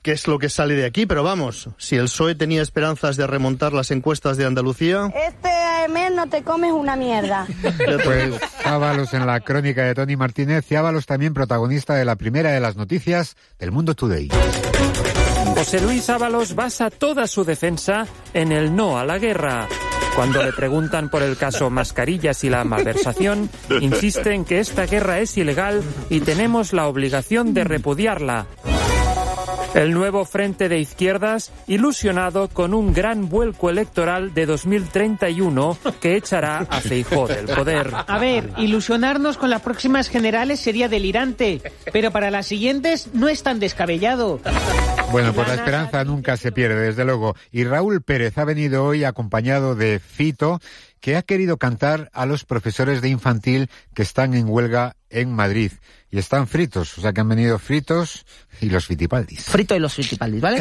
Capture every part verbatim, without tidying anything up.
qué es lo que sale de aquí, pero vamos, si el P S O E tenía esperanzas de remontar las encuestas de Andalucía... Este mes no te comes una mierda. Pues Ábalos en la crónica de Tony Martínez y Ábalos también protagonista de la primera de las noticias del Mundo Today. José Luis Ábalos basa toda su defensa en el no a la guerra. Cuando le preguntan por el caso Mascarillas y la malversación, insiste en que esta guerra es ilegal y tenemos la obligación de repudiarla. El nuevo Frente de Izquierdas, ilusionado con un gran vuelco electoral de dos mil treinta y uno que echará a Feijóo del poder. A ver, ilusionarnos con las próximas generales sería delirante, pero para las siguientes no es tan descabellado. Bueno, pues la esperanza nunca se pierde, desde luego. Y Raúl Pérez ha venido hoy acompañado de Fito, que ha querido cantar a los profesores de infantil que están en huelga en Madrid. Y están fritos, o sea que han venido fritos y los fitipaldis. Frito y los fitipaldis, ¿vale?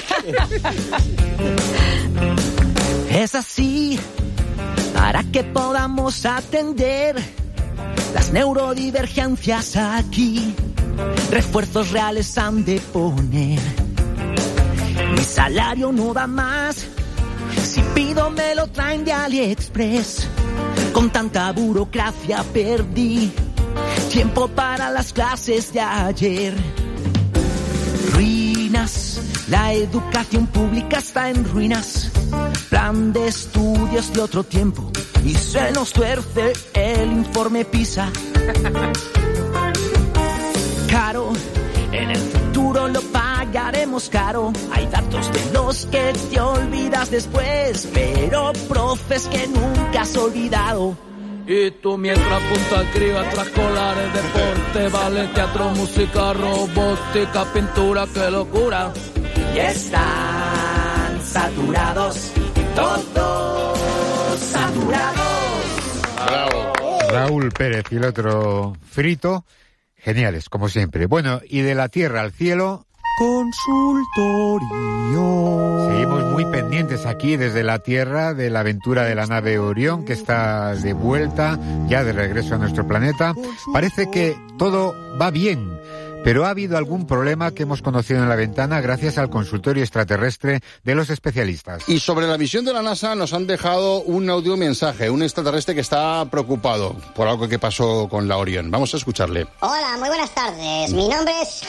Es así, para que podamos atender las neurodivergencias aquí. Refuerzos reales han de poner. Mi salario no da más. Si pido me lo traen de AliExpress. Con tanta burocracia perdí tiempo para las clases de ayer. Ruinas, la educación pública está en ruinas. Plan de estudios de otro tiempo y se nos tuerce el informe PISA. Caro, en el futuro lo pagaremos caro. Hay datos de los que te olvidas después, pero profes que nunca has olvidado. Y tú mientras punta escriba, extraescolares, deporte, ballet, teatro, música, robótica, pintura, qué locura. Y están saturados, todos saturados. Bravo. Raúl Pérez y el otro Frito, geniales, como siempre. Bueno, y de la tierra al cielo... Consultorio. Seguimos muy pendientes aquí desde la Tierra de la aventura de la nave Orión, que está de vuelta, ya de regreso a nuestro planeta. Parece que todo va bien, pero ha habido algún problema que hemos conocido en la ventana gracias al consultorio extraterrestre de los especialistas. Y sobre la misión de la NASA nos han dejado un audio mensaje, un extraterrestre que está preocupado por algo que pasó con la Orión. Vamos a escucharle. Hola, muy buenas tardes. Mi nombre es...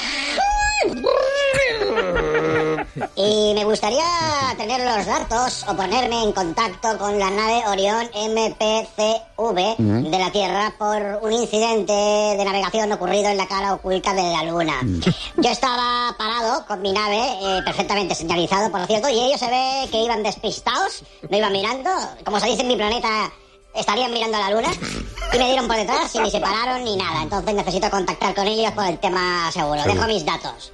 Y me gustaría tener los datos o ponerme en contacto con la nave Orión M P C V uh-huh. de la Tierra por un incidente de navegación ocurrido en la cara oculta de la Luna. Uh-huh. Yo estaba parado con mi nave, eh, perfectamente señalizado, por cierto, y ellos se ve que iban despistados, no iban mirando, como se dice en mi planeta... Estarían mirando a la luna y me dieron por detrás y ni se pararon ni nada. Entonces necesito contactar con ellos por el tema seguro. Dejo mis datos.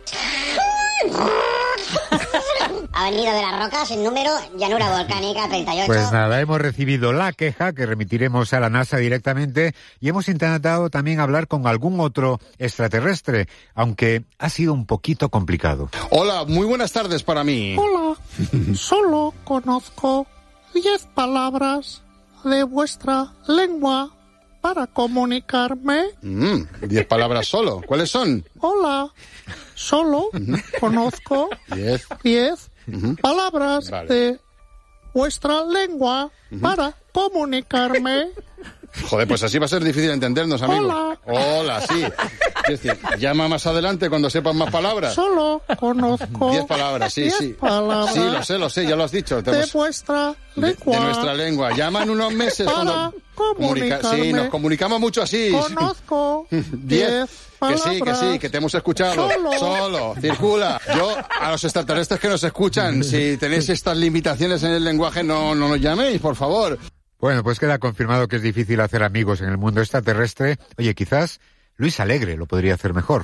Avenida de las Rocas, sin número, llanura volcánica treinta y ocho. Pues nada, hemos recibido la queja que remitiremos a la NASA directamente y hemos intentado también hablar con algún otro extraterrestre, aunque ha sido un poquito complicado. Hola, muy buenas tardes para mí. Hola, solo conozco diez palabras de vuestra lengua para comunicarme. Mm, diez palabras solo. ¿Cuáles son? Hola, solo conozco diez, diez uh-huh. palabras vale. de vuestra lengua uh-huh. para comunicarme. Joder, pues así va a ser difícil entendernos, amigo. Hola. Hola, sí. Es decir, llama más adelante cuando sepas más palabras. Solo conozco diez palabras, sí, diez sí. palabras Sí, lo sé, lo sé, ya lo has dicho. de vuestra lengua. De, de nuestra lengua. Llama en unos meses para cuando... comunicarme. Comunica... Sí, nos comunicamos mucho así. Conozco diez Que sí, que sí, que te hemos escuchado. Solo. Solo, circula. Yo, a los extraterrestres que nos escuchan, si tenéis estas limitaciones en el lenguaje, no, no nos llaméis, por favor. Bueno, pues queda confirmado que es difícil hacer amigos en el mundo extraterrestre. Oye, quizás Luis Alegre lo podría hacer mejor.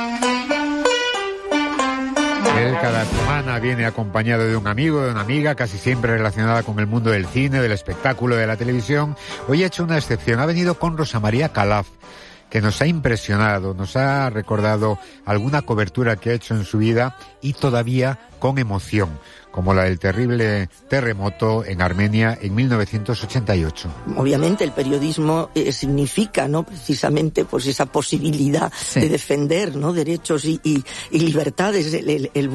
Él cada semana viene acompañado de un amigo, de una amiga, casi siempre relacionada con el mundo del cine, del espectáculo, de la televisión. Hoy ha hecho una excepción, ha venido con Rosa María Calaf, que nos ha impresionado, nos ha recordado alguna cobertura que ha hecho en su vida y todavía con emoción, como la del terrible terremoto en Armenia en mil novecientos ochenta y ocho. Obviamente el periodismo eh, significa, ¿no?, precisamente pues esa posibilidad sí. de defender, ¿no?, derechos y, y, y libertades, el, el, el